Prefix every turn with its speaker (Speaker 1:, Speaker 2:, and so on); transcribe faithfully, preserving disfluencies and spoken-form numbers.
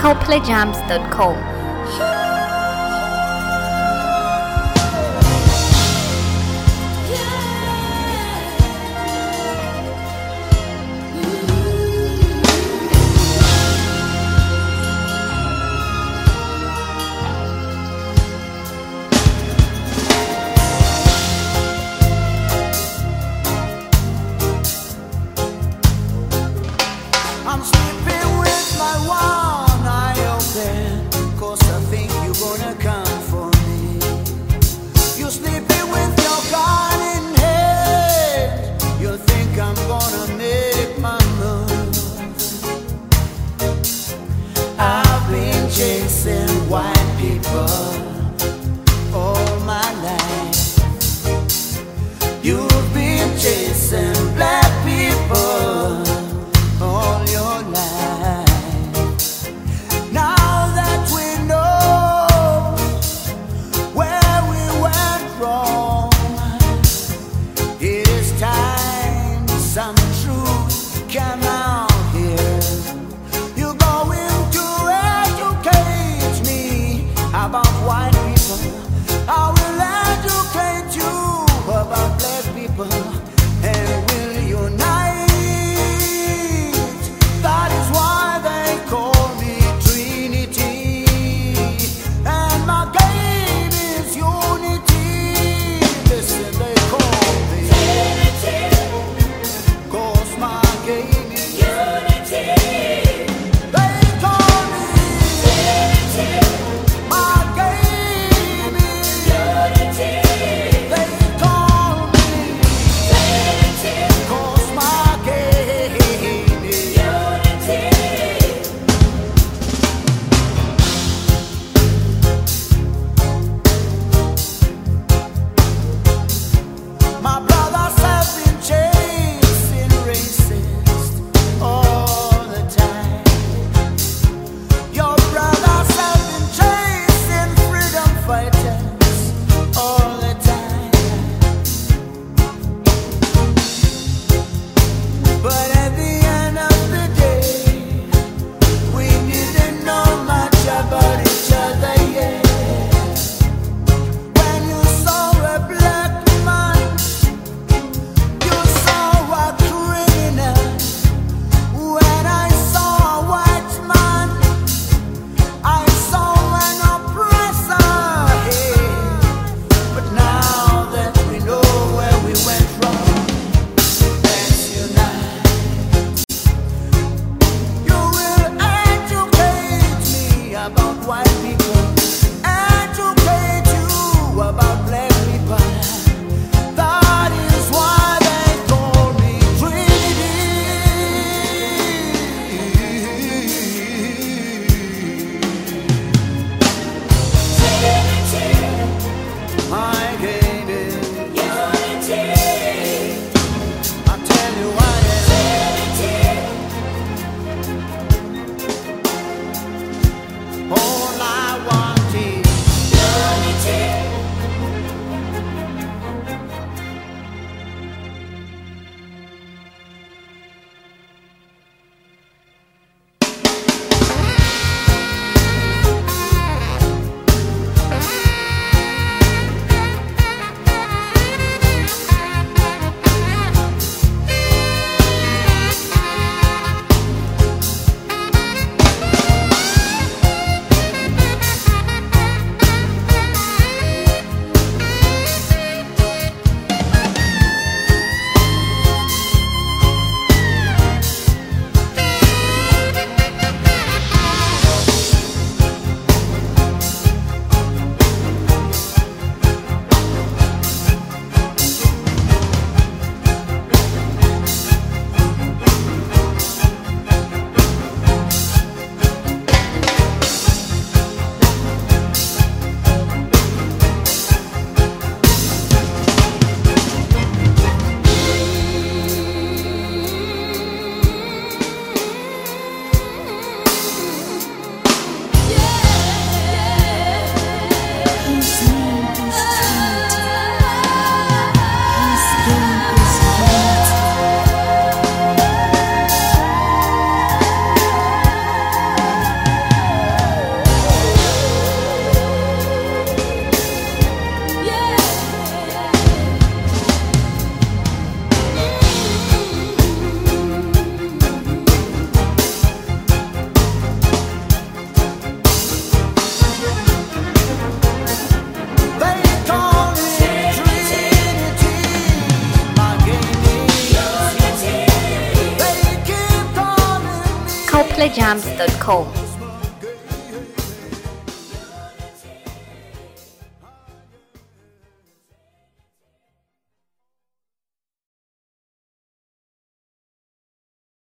Speaker 1: coplayjams dot com.
Speaker 2: I'm sleeping with my one eye open, 'cause I think you're gonna come for me. You're sleeping with your gun in hand. You think I'm gonna make my move. I've been chasing white people all my life. You've been chasing black people all your life. Now that we know where we went wrong, it is time some truth came out here. You're going to educate me about white people. I will educate you about black people, and we'll unite. That is why they call me Trinity, and my game is unity. Listen, they call me Trinity, 'cause my game is unity. They call me Trinity, my game is unity. They call me Trinity, 'cause my game is unity. My brothers have been chasing racists all the time. Your brothers have been chasing freedom fighters all the time. But at the end of the day, we didn't know much about each other yet. When you saw a black man, you saw a criminal. When I saw a white man, I saw an oppressor. Hey, but now that we know where we went wrong, let's unite. You will educate me about white people, educate you about black people. That is why they call me Trinity. My game is unity. I tell you what it is. All I want
Speaker 1: jams dot com.